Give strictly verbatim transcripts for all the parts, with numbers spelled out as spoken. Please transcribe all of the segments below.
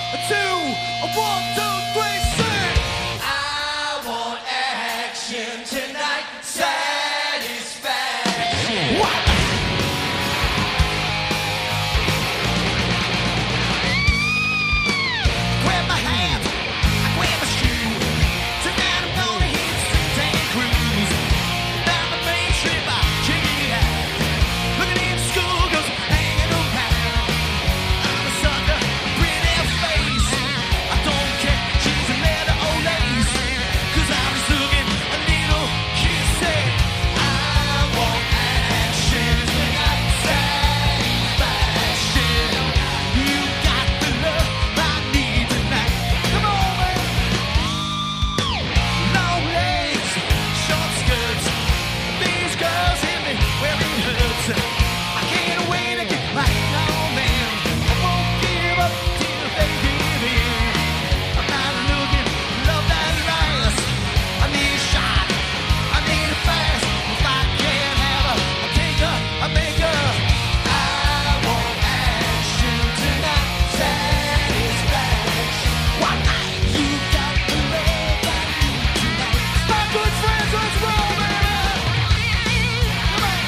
a two, a one, two, three, six. I want action tonight, satisfaction. What? Grab my hat, I grab my shoe. Tonight I'm gonna hit the streets and cruise. Down the main strip, I check it out. Looking in school, goes hanging around. I'm a sucker, pretty face. I don't care, she's a letter or lace. Cause I'm just looking a little kissy. I want action tonight, satisfaction. You got the love I need tonight. Come on, man. Long legs, short skirts. These girls hit me where it hurts. I can't wait to get my hand on them. I won't give up till they give in. I'm not looking for love that lasts. I need a shot. I need it fast. If I can't have her, I'll take her. I'll make her. I want action tonight, satisfaction. One night, you got the love I need tonight. My good friends, let's roll, baby. Come on.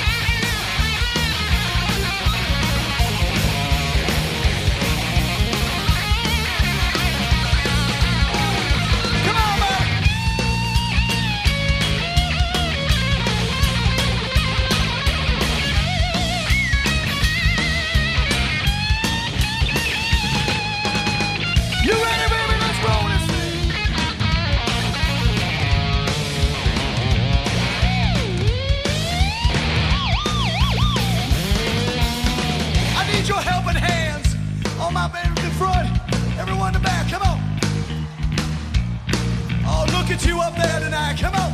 Come on, baby. You ready, baby? Let's roll this thing. I need your helping hands. All my baby in front, everyone in the back. Come on. Oh, look at you up there tonight. Come on.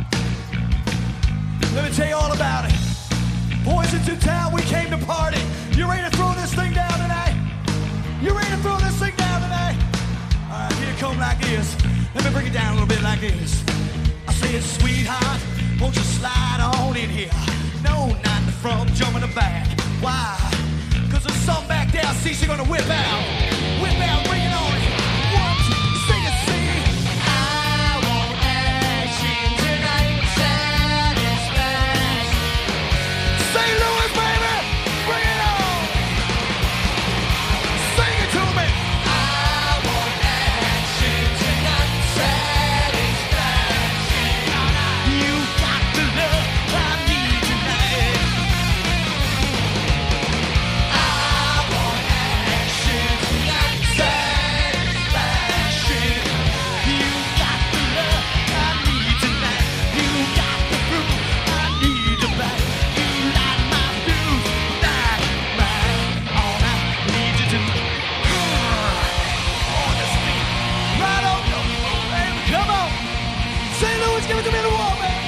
Let me tell you all about it. Boys into town, we came to party. You ready to throw this thing down tonight? You ready to throw this thing down tonight? All right, here it come like this. Let me bring it down a little bit like this. I said, sweetheart, won't you slide on in here? No, not in the front, jump in the back. Why? Cause there's something back there I see she's gonna whip out. Whip out, bring it on. One, two, sing it, sing it. I want action tonight, satisfaction. Saint Louis, baby, bring it on. Sing it to me. I want action tonight, satisfaction. You got the love I need tonight. I want action tonight, satisfaction. You got the love I need tonight. You got the groove I need tonight. You light my fuse, night, night. All I need you to on the street. Right on, baby, come on. Saint Louis, give it to me in the wall, man.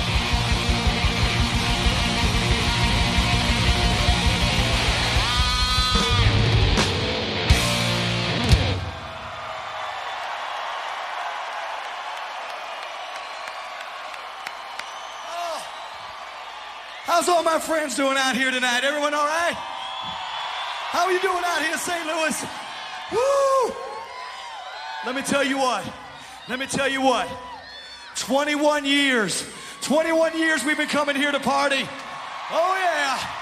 How's all my friends doing out here tonight? Everyone all right? How are you doing out here, Saint Louis? Woo! Let me tell you what. Let me tell you what. twenty-one years. twenty-one years we've been coming here to party. Oh, yeah.